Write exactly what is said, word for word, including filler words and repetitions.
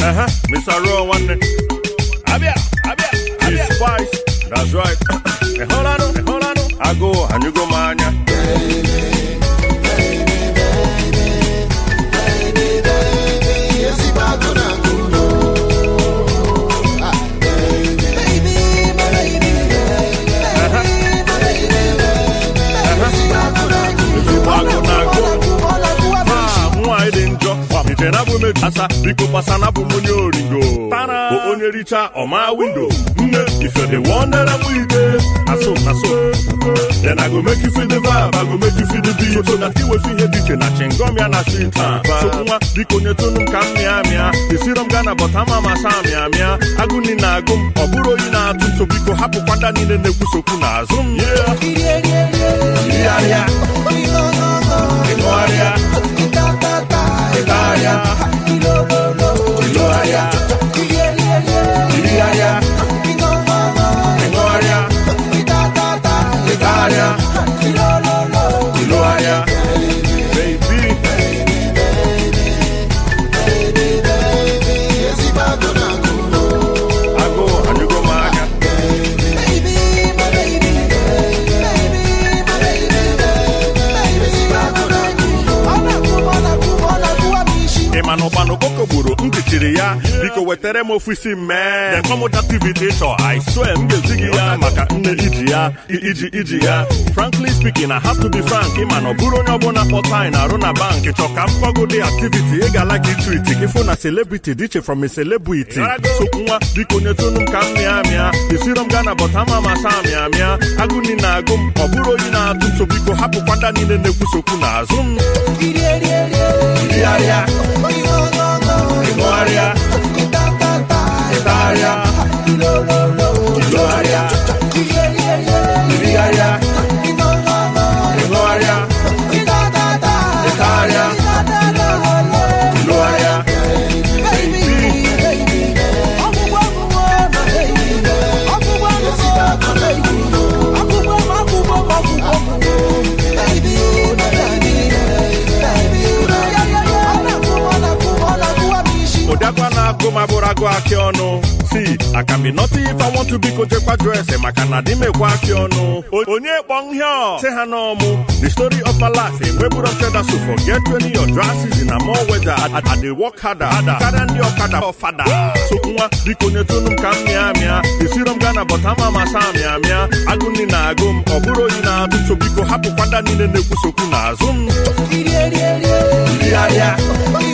Uh-huh, Mister Raw one. Abia, Abia, Abia. Spice, that's right. Eh, hold on, eh, hold on. I go, and you go, mania. Baby, baby, baby, baby, baby, yes, if I go down. Asa biko pasana bu money oringo para o onye richa o ma window nne if you the one that I'm with aso aso then I go make you feel the vibe I go make you feel the beat so that you will feel the na chingom ya na street so nwa biko nyetonu ka mmia mia isirom gana but ama masamia mia aguni na agum oburo yi na atum so biko hapu kwanda ni ne negusoku na azum yeah yeah yeah yeah Gloria Italia, Ilo Ilo Italia, Italia, Gloria, Italia, Ilo Italia, baby, baby, baby, baby, yes, if I go down, I go and you go, Maga, baby, baby, my baby, baby, my baby, baby, if I go down. Emano bano boko buru ndichiri ya biko wetere mo ofisi me then come with activity so I swear ngezigi ya maka nne iji ya iji iji ya frankly speaking I have to be frank emano buru nyobo na portai na runa bank choka mpogo the activity ega like it treat if na celebrity diche from a celebrity so nwa biko nyetonu ka mmia mia isirom gana but ama masamia mia aguni na agum oburo yi na atum so biko hapu kwanda ni ne negusoku na azum yeah yeah Gloria, Italia, Gloria, Italia, Gloria, Italia, Gloria, See, I can be naughty if I want to be Kojekwa dress. And I can adime kwa kiono. Onye bong here. Say hanomu. The story of my life. In Webu of Cheddar. So forget when your dresses in a more weather. I, I, I they work harder. Karandi okada of father. So unwa biko nyetunum kamia mia. The serum gana but ama masamia mia. Aguni na agum. Oburo ina atum so biko hapu kwanda nine nekusoku na azum. Yeah yeah.